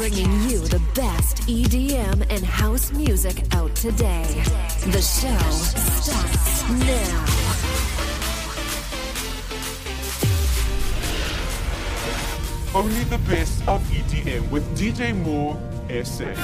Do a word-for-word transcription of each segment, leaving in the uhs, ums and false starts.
bringing you the best E D M and house music out today. The show starts now. Only the best of E D M with D J Moore S A.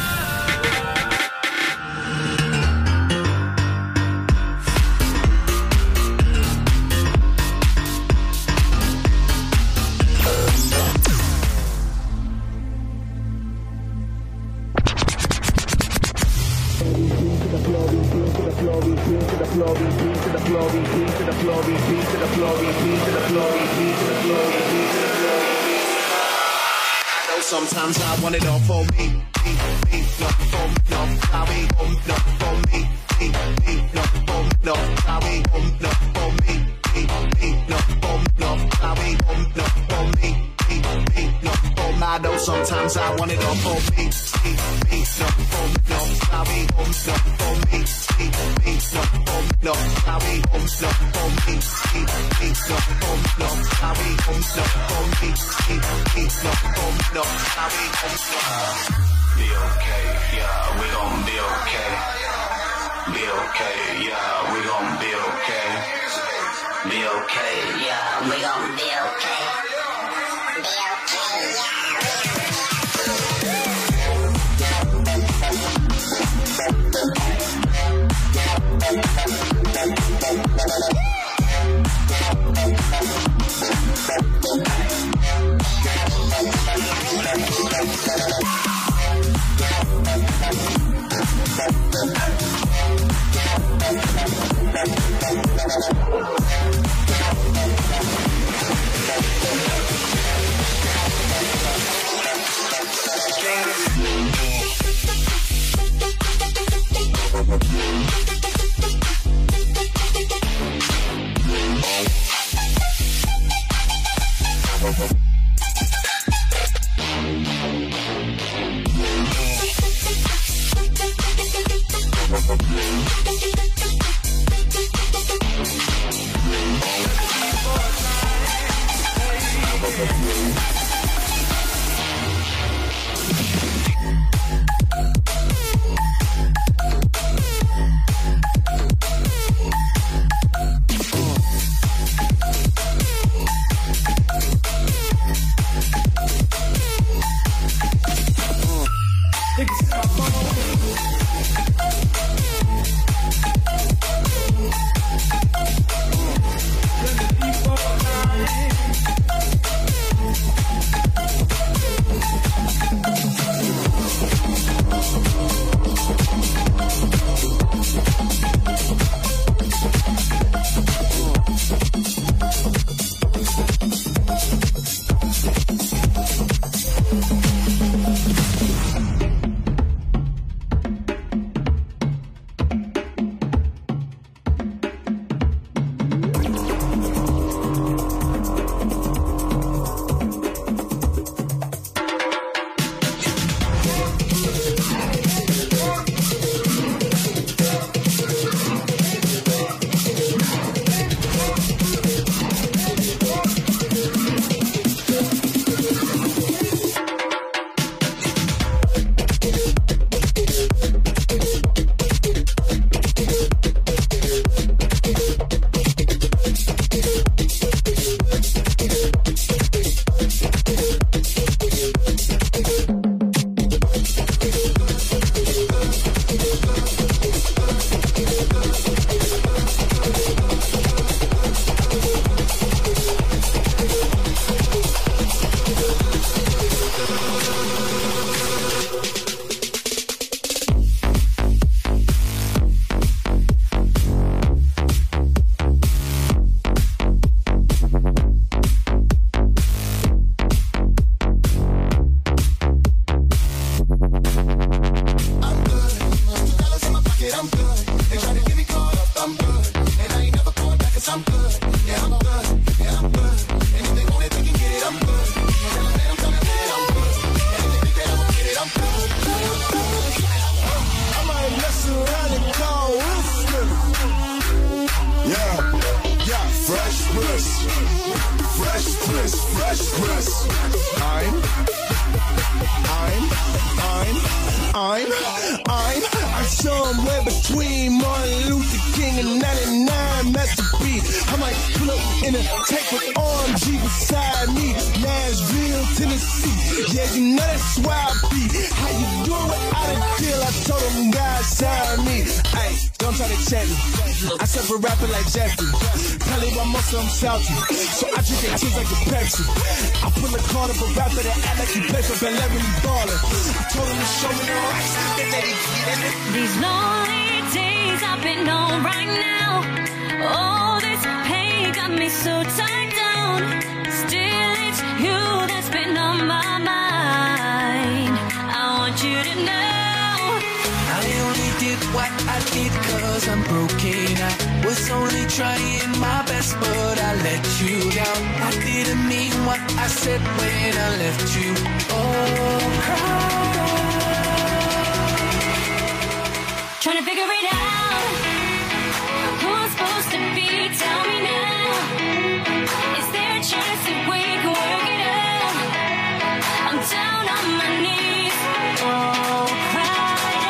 Sometimes I want it all for me, me, me, no, for me, no, I mean, um, no, for me, me, me, no, for me, no, I mean, um, no, for me, me, me, no, for me, no, I mean, um, no, for me, me, me, no, for me. I know sometimes I want it all for me, me, me, no, for me, no, I mean, um, no, for me, me, me, no, for me, no, I mean, um, no, for me, me, me, no, for me, no, I mean, um, no, for me, me, me, no, for me, no, I mean, um, no. Be okay, yeah, we gon' be okay. Be okay, yeah, we gon' be okay. Be okay, yeah, we gon' be okay. Be okay, I'm, I'm, I'm somewhere between Martin Luther King and ninety-nine Master P. I might pull up in a tank with O M G beside me. Nashville, Tennessee. Yeah, you know that's why I be. How you doing without a deal? I told them guys sign me. Ay, don't try to check me. I suffer rapping like Jeffrey. Probably by most of them salty. So I drink their tears like a Pepsi. I pull a card up a rapper that act like he plays for Bel Air and he ballin'. I told him to show me the racks. These lonely days I've been on right now. All this pain got me so tied down. Still it's you that's been on my mind. I want you to know I only did what I did cause I'm broken. I was only trying my best but I let you down. I didn't mean what I said when I left you. Oh, trying to figure it out. Who I'm supposed to be, tell me now. Is there a chance that we can work it out? I'm down on my knees. Oh, cry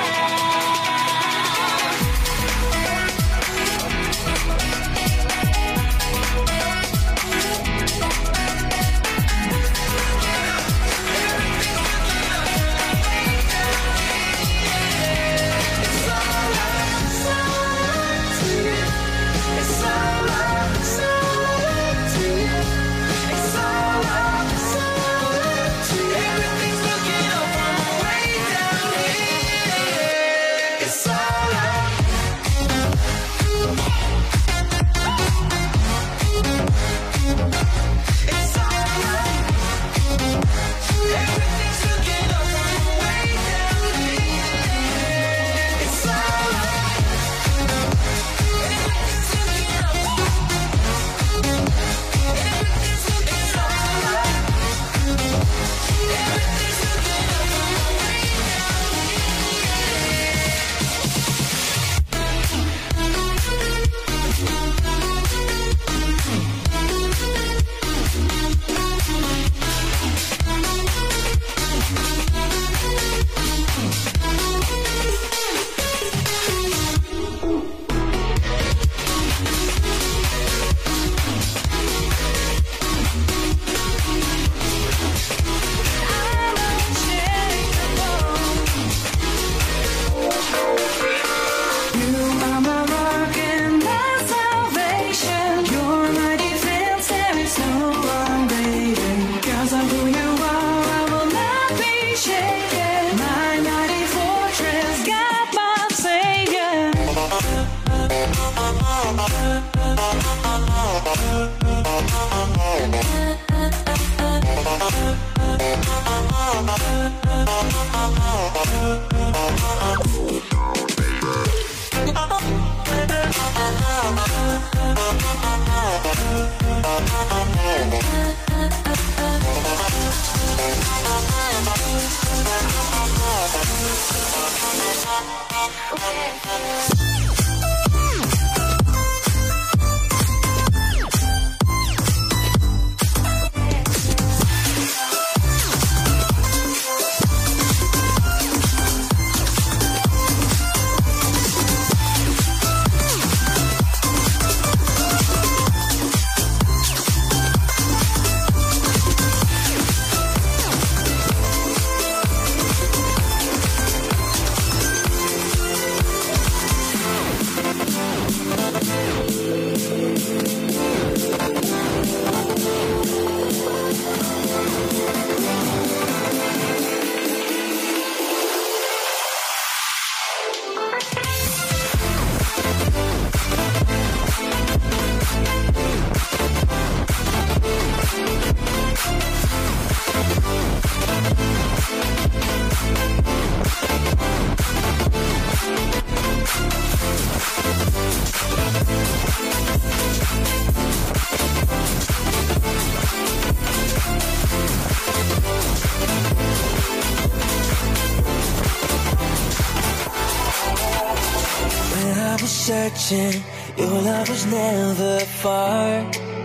searching, your love was never far.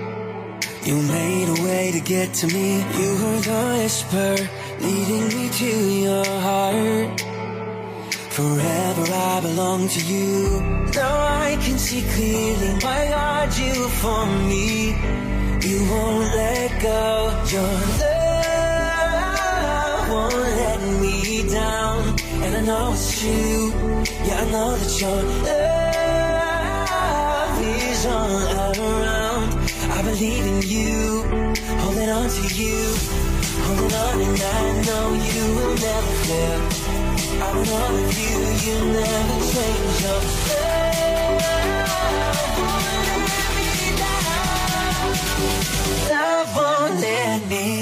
You made a way to get to me. You were the whisper leading me to your heart. Forever I belong to you. Now I can see clearly, my God, you for me. You won't let go. Your love won't let me down. And I know it's true. Yeah, I know that your love is all around. I believe in you, holding on to you, holding on, and I know you will never fail. I will know with you, you never change. Your love won't let me down. Love won't let me.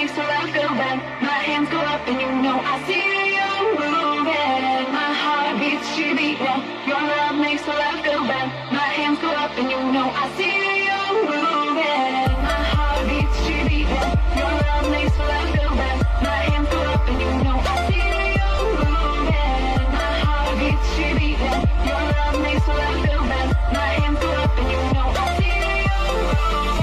makes the love feel bad. My hands go up and you know I see you moving. My heart beats, she beat, yeah. Your love makes the love feel bad. My hands go up and you know I see you moving. My heart beats, she beat, yeah. Your love makes the love feel bad. My hands go up and you know I see you moving. My heart beats, she beat, yeah. Your love makes the love feel bad. My hands go up and you know I see you moving.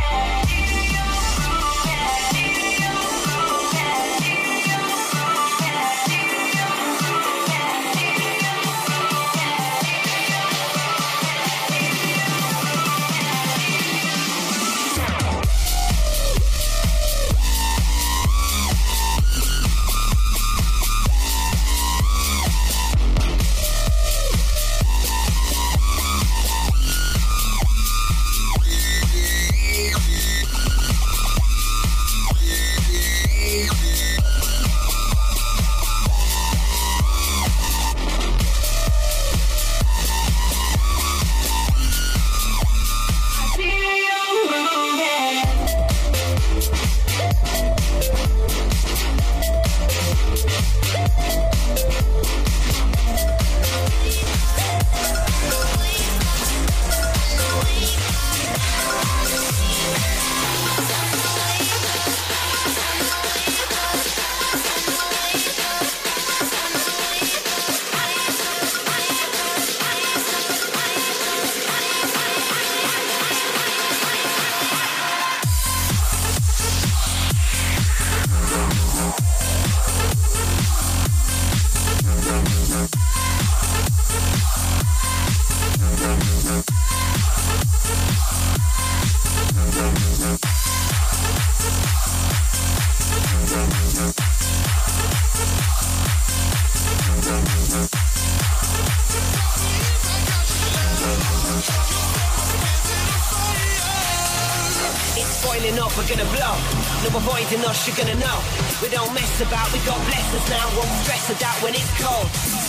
We're gonna blow, no avoiding us, you're gonna know. We don't mess about, we got blessings now. Won't stress about when it's cold.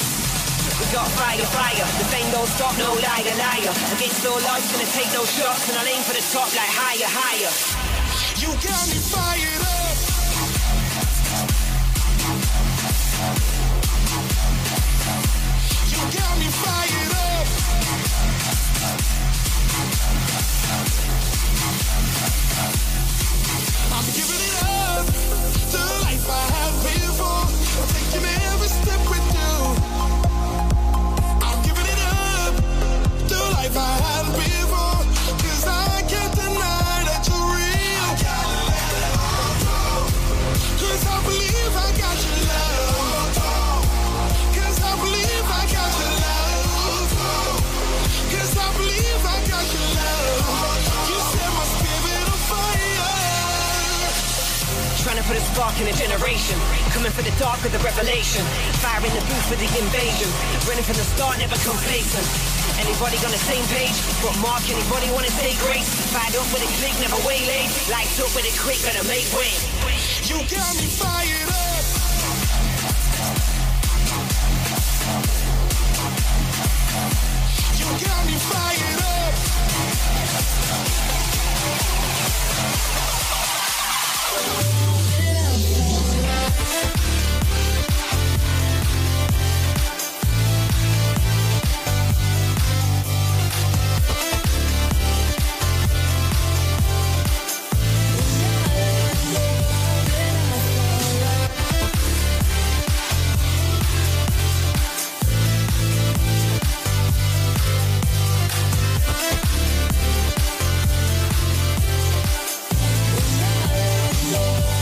We got fire, fire, the flame don't stop, no liar, liar. Against all odds, gonna take no shots, and I'll aim for the top like higher, higher. You got me fired up. You got me fired up. I'm giving it up, the life I had before. I'm taking every step with you. I'm giving it up, the life I had before. Cause I can't deny that you're real. I gotta let it all go. Cause I believe I got your love. Cause I believe I got your love. Cause I believe I got your love. You set my spirit on fire. Trying to put a spark in a generation. Coming for the dark with the revelation. Fire in the booth with the invasion. Running from the start, never complacent. Anybody on the same page? But Mark, anybody wanna say grace? Fired up with a click, never waylaid. Lights up with a quick, better make way. You got me fired up. You got me fired up. Yeah.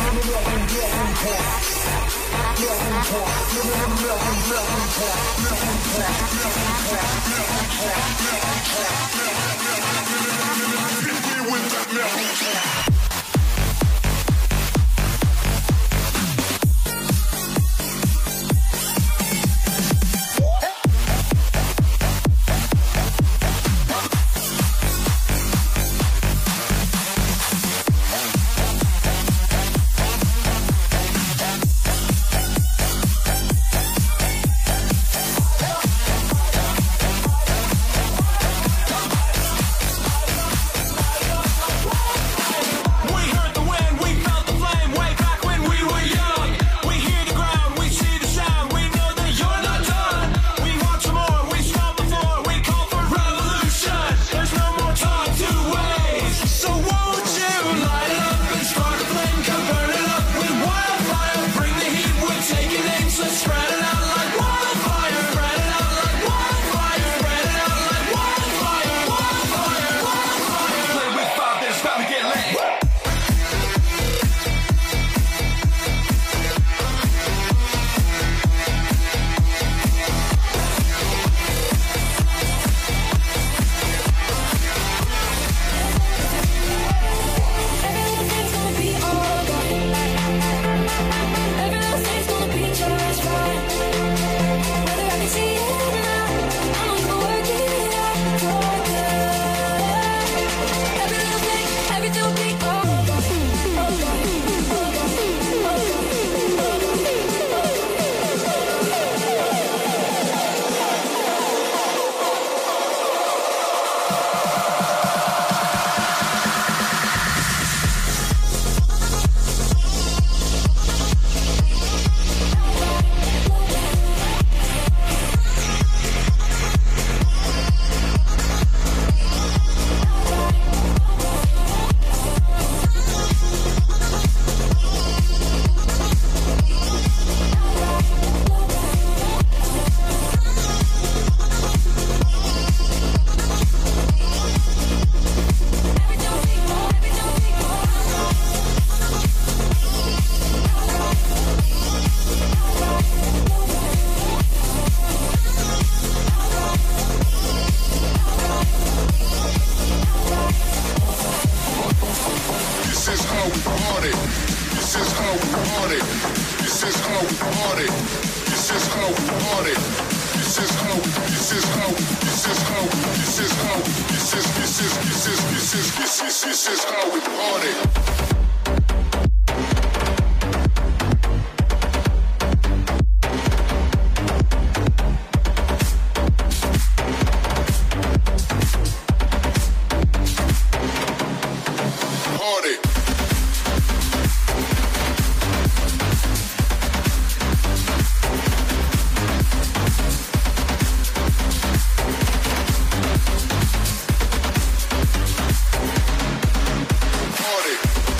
Party.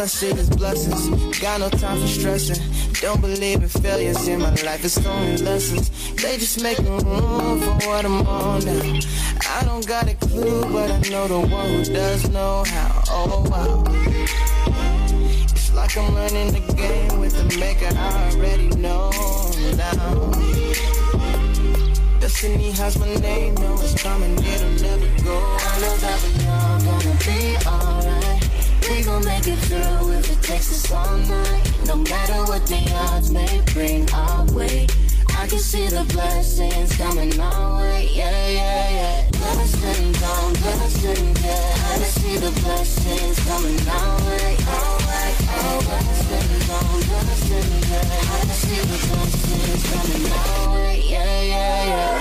I see is blessings. Got no time for stressing. Don't believe in failures in my life, it's only lessons. They just make room for what I'm on now. I don't got a clue, but I know the one who does know how. Oh wow. It's like I'm learning the game with the maker I already know now. Destiny has my name, know it's coming, it'll never go. I know that we all gonna be alright. We gon' make it through if it takes us all night. No matter what the odds may bring our way, I can see the blessings coming our way. Yeah, yeah, yeah. Blessed and gone, blessed and yeah. I can see the blessings coming our way. Our way, oh, blessed and gone, blessed and yeah. I can see the blessings coming our way. Yeah, yeah, yeah.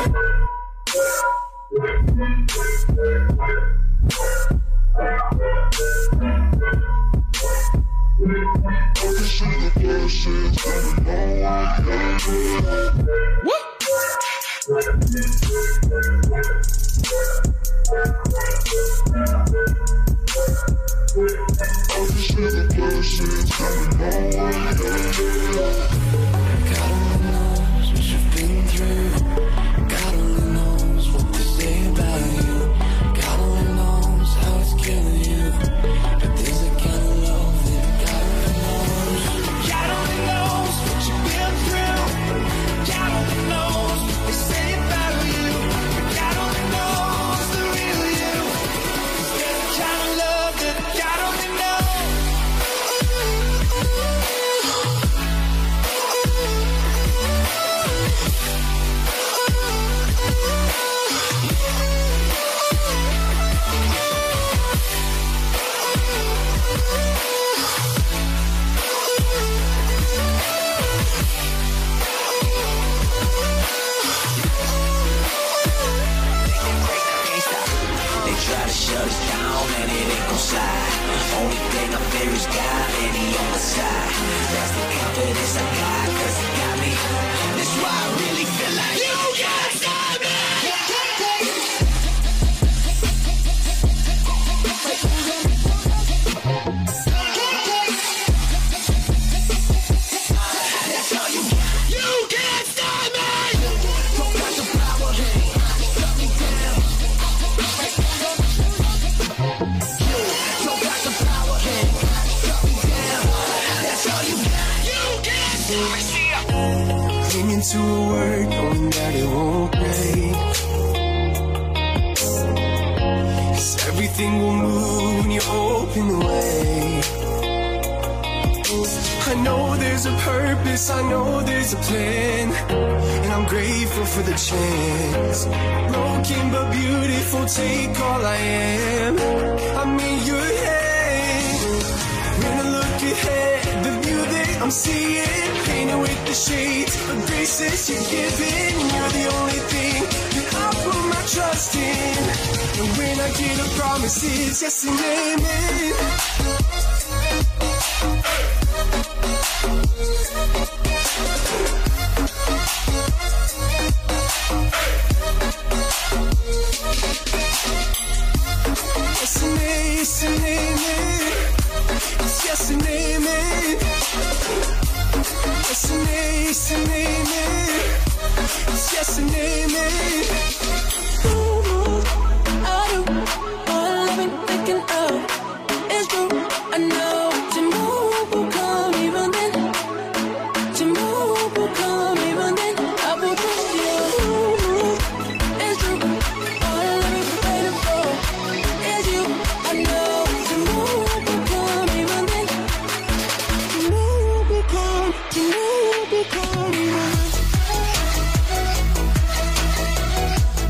God only knows what you've been through. God only knows what they say about you. God only knows how it's killing you. But there's a kind of love that God only knows. God only knows what you've been through. God only knows what they say about you. God only knows the real you. 'Cause there's a kind of love that God only knows. They try to shut us down and it ain't gon' slide. Only thing I fear is God and he on my side. That's the confidence I got, cause he got me. That's why I really feel like you can't stop me. That's all you got. You can't stop me. Don't got the power. Shut me down. Don't got the power. Shut me down. That's all you got. You can't stop me. Clinging to a word, knowing that it won't break. 'Cause everything will move when you open the way. I know there's a purpose, I know there's a plan, and I'm grateful for the chance. Broken but beautiful, take all I am. I'm in your hand. When I look ahead, the view that I'm seeing, painted with the shades of graces you're giving. You're the only thing that I put my trust in. And when I get a promise, it's yes and amen. Yes and amen, yes and amen. It's yes and amen. Yes and amen, yes and amen. It's yes and amen. Ooh, I do all I've been thinking of is true. I know tomorrow will come even then. Tomorrow will come even then. I will trust you. It's true. All I've been waiting for is you. I know tomorrow will come even then. Tomorrow will come. Tomorrow will come even then.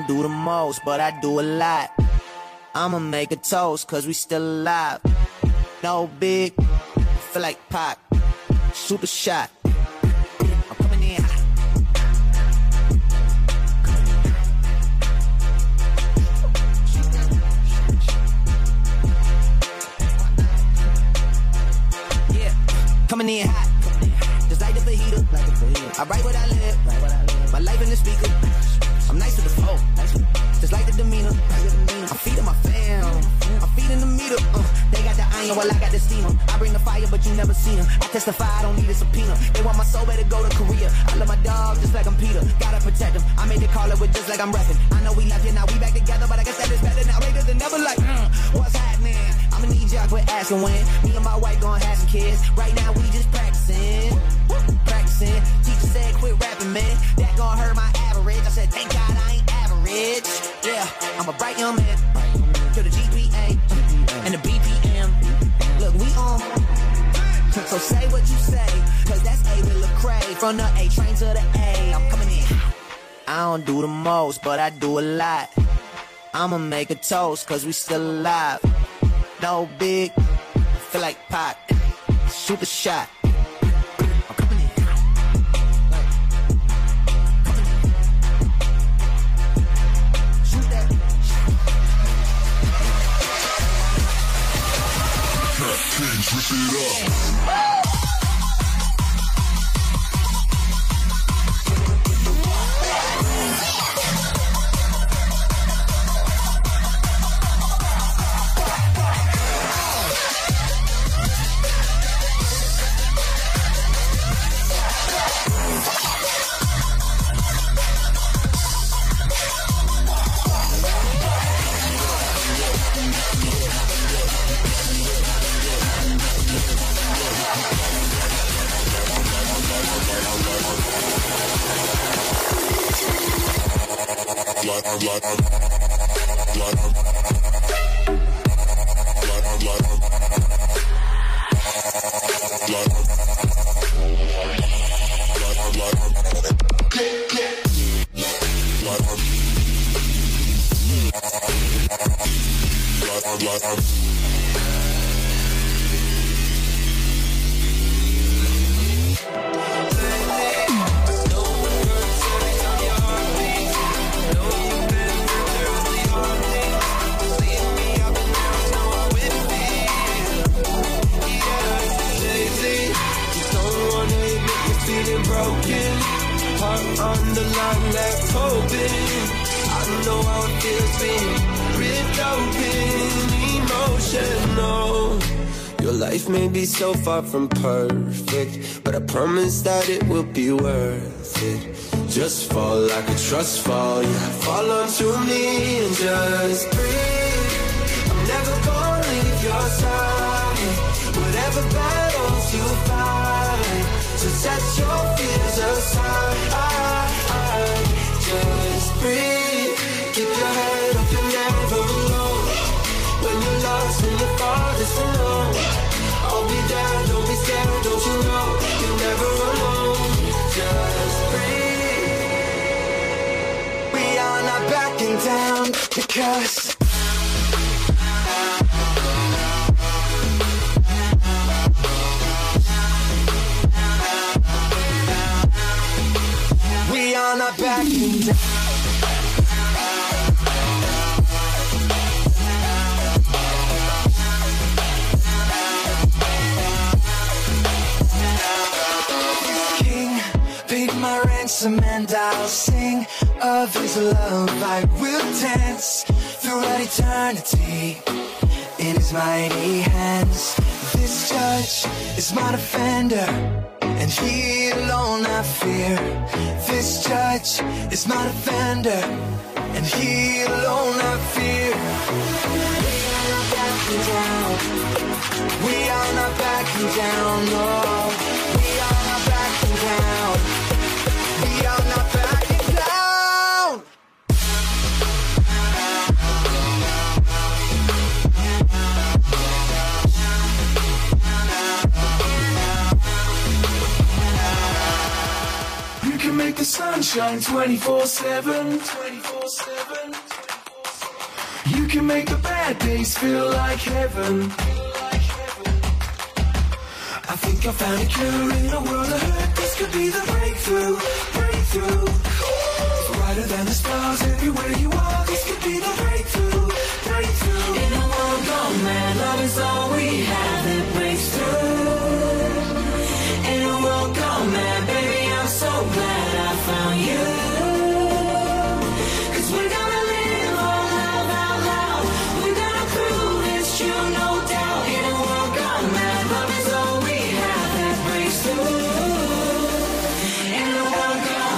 don't do the most, but I do a lot. I'ma make a toast, cause we still alive. No big, feel like Pac. Shoot a shot. I'm coming in hot. Yeah, coming in hot. Just like the fajita. I write what I live. My life in the speaker. I'm nice to the flow. Just like the demeanor. I'm feeding my fam. I'm feeding the meter. Uh, they got the iron while I got the steamer. I bring the fire, but you never seen them. I testify, I don't need a subpoena. They want my soul, better go to Korea. I love my dog just like I'm Peter. Gotta protect him. I made the call it with just like I'm repping. I know we left here, now we back together, but I guess that is better now. Later than never, like, mm, what's happening? I'ma need y'all quit asking when. Me and my wife gonna have some kids. Right now we just practicing. Practicing. Teacher said quit rapping, man. That gonna hurt my average. I said thank God I ain't average. Yeah, I'm a bright young man. To the G P A and the B P M. Look, we on. So say what you say, cause that's A with Lecrae. From the A train to the A, I'm coming in. I don't do the most, but I do a lot. I'ma make a toast, cause we still alive. No big, feel like Pac. Shoot the shot. I'm coming in. Shoot that. Kings, rip it up. So far from perfect, but I promise that it will be worth it. Just fall like a trust fall, yeah. Fall onto me and just breathe. I'm never gonna leave your side. Whatever battles you fight, so set your fears aside. Just breathe. Keep your head up, you're never alone. When you're lost and you're farthest alone, I'll be there, don't be scared, don't you know, you're never alone. Just breathe. We are not backing down, because we are not backing down. My ransom and I'll sing of his love. I will dance throughout eternity in his mighty hands. This judge is my defender, and he alone I fear. This judge is my defender, and he alone I fear. We are not backing down. We are not backing down, no. We are not backing down. We are not backing down. You can make the sun shine twenty-four seven. seven. You can make the bad days feel like heaven. I think I found a cure in a world of hurt. This could be the breakthrough, breakthrough. Brighter than the stars everywhere you are. This could be the breakthrough, breakthrough. In a world gone mad, love is all we have that breaks through. In a world gone mad, baby, I'm so glad I found you. Cause we're gonna live all love out loud. We're gonna prove it's true, no doubt. In a world gone mad, love is all we have that breaks through. In a world gone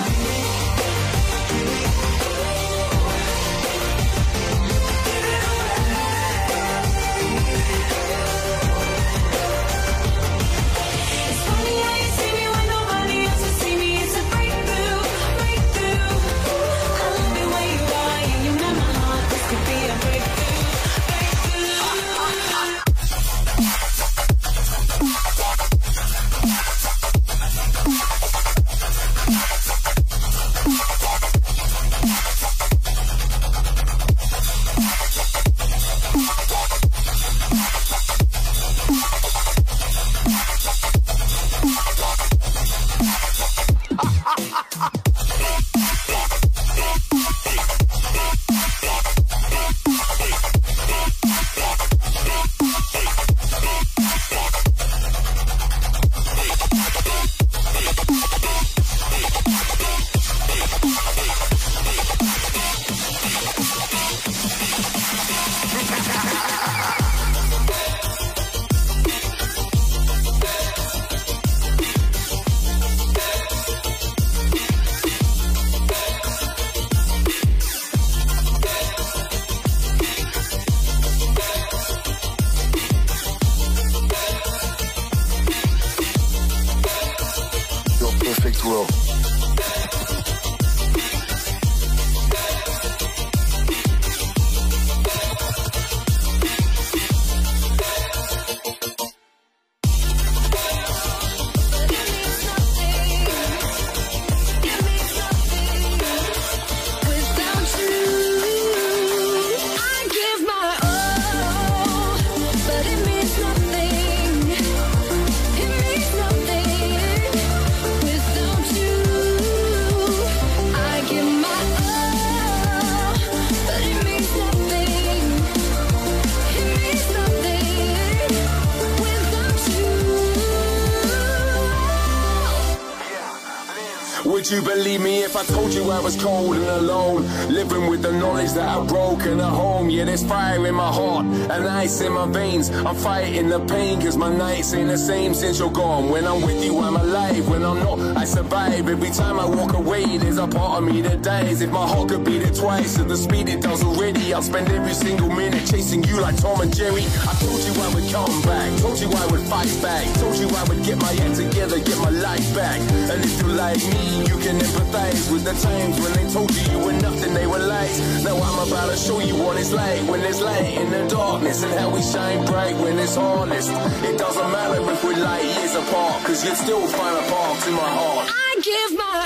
Would you believe me if I told you I was cold and alone? Living with the knowledge that I've broken a home. Yeah, there's fire in my heart and ice in my veins. I'm fighting the pain cause my nights ain't the same since you're gone. When I'm with you, I'm alive. When I'm not, I survive. Every time I walk away, there's a part of me that dies. If my heart could beat it twice at the speed it does already, I'll spend every single minute chasing you like Tom and Jerry. I told you I would come back, told you I would fight back, told you I would get my head together, get my life back. And if you like me, you can empathize with the times when they told you you were nothing, they were lies. Now I'm about to show you what it's like when there's light in the darkness, and how we shine bright when it's honest. It doesn't matter if we're light years apart, cause you'd still find a part in my heart. I give my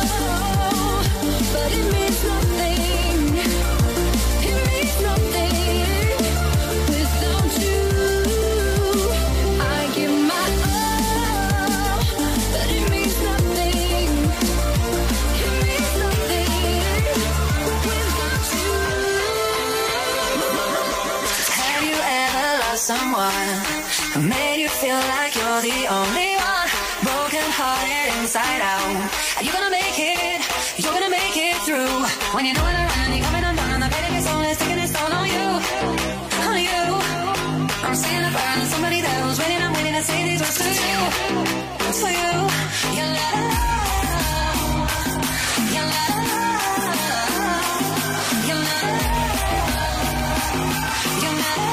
all, but it means nothing. It means nothing without you. I give my all, but it means nothing. It means nothing without you. Have you ever lost someone who made you feel like you're the only one? Broken hearted inside out. Are you gonna make it? You're gonna make it through. When you're doing a run, you're coming undone, and the pain of your soul is taking its toll on you. On you. I'm seeing the burn of somebody that was waiting. I'm waiting to say these words to you. To you. Your love. Your love. Your love. Your love.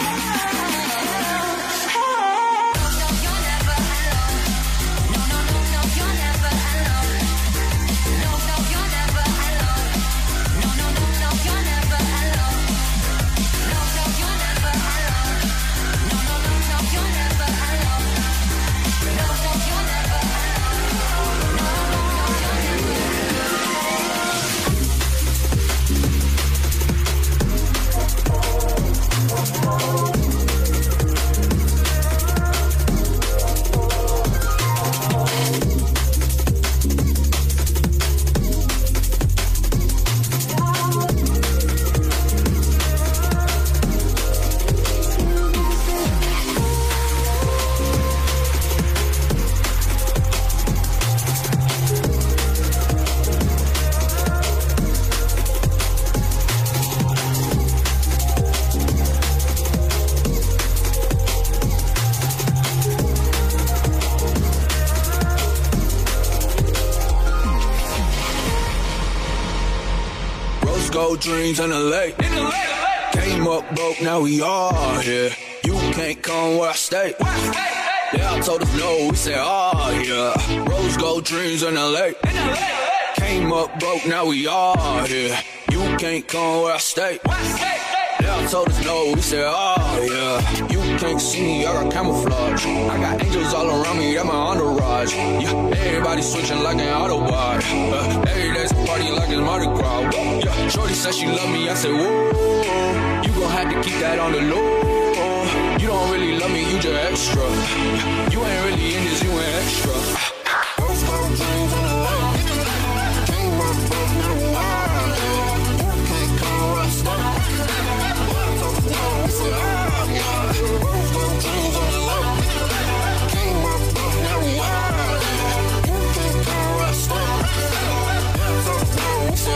gold dreams in the lake. In the lake. Came up broke, now we all here. You can't come where I stay. Yeah, I told us no, we said oh yeah. Rose gold dreams in the lake. Came up broke, now we all here. You can't come where I stay. Yeah, I told us no, we said oh yeah. You can't see me, I got camouflage. I got angels all around me, that's my entourage. Yeah, everybody switching like an Autobot. uh, Every day's a party like it's Mardi Gras. Yeah, shorty said she love me, I said whoa. You gon' have to keep that on the low. You don't really love me, you just extra. You ain't really in this, you ain't extra. Those gold dreams on the way. Came up broke, now we wild. You can't come where I stay. Those gold dreams on the way. Came up broke, now we wild. You can't come where I stay. Those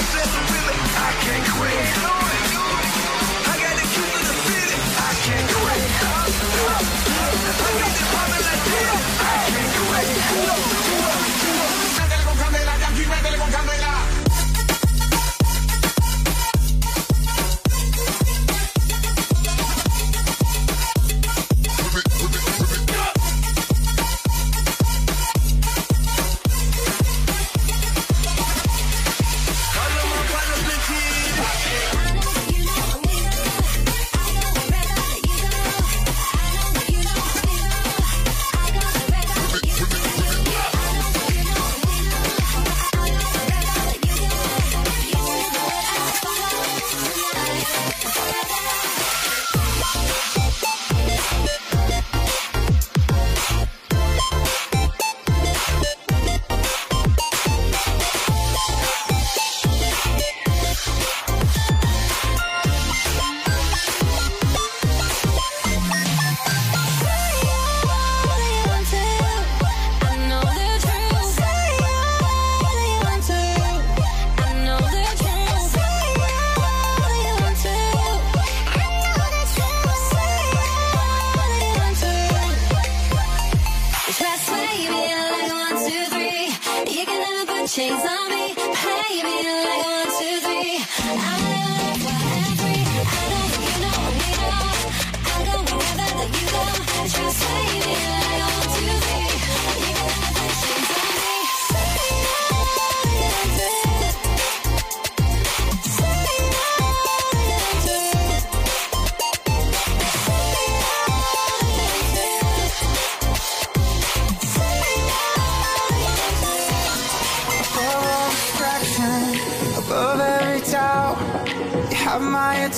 I can't quit.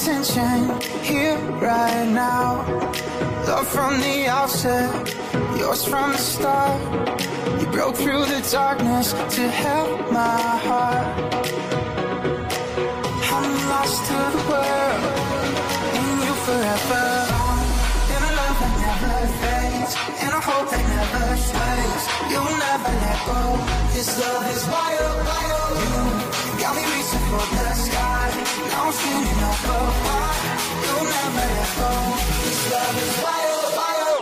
attention here right now. Love from the outset, yours from the start. You broke through the darkness to help my heart. I'm lost to the world, in you forever. In a love that never fades, in a hope that never stays. You'll never let go. This love is wild, wild. You got me reaching for the sky. Now I'm feeling over high. You'll never let go. This love is wild, wild.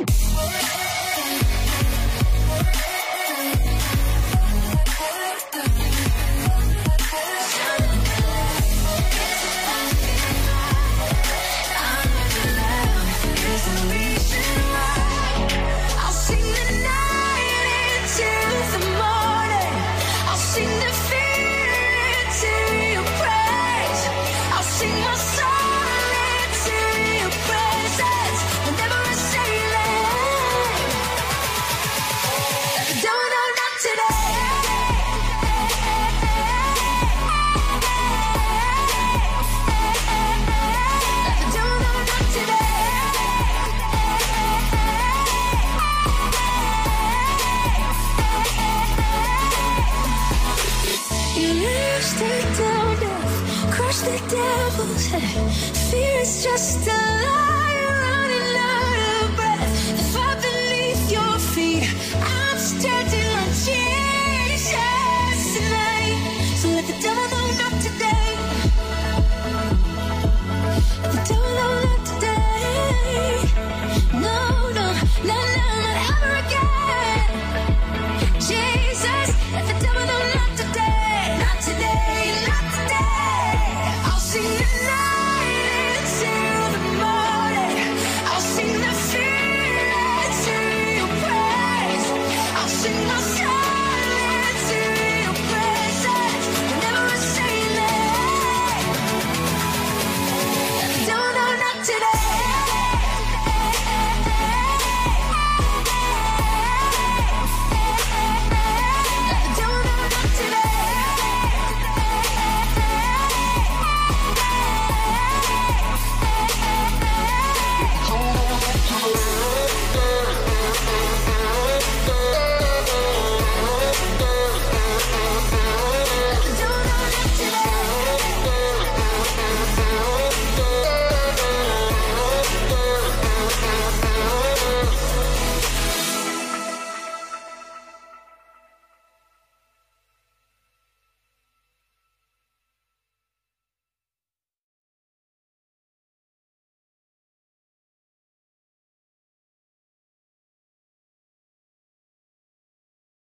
I'll sing the night into the morning. I'll sing the fear into your praise. I'll sing my song into your presence. Whenever I say that, no, no, not today. No, no, not today. You lipstick down death, crush the devil's head. Fear is just a lie.